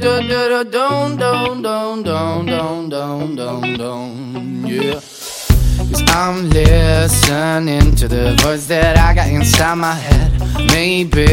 Yeah. 'Cause I'm listening to the voice that I got inside my head. Maybe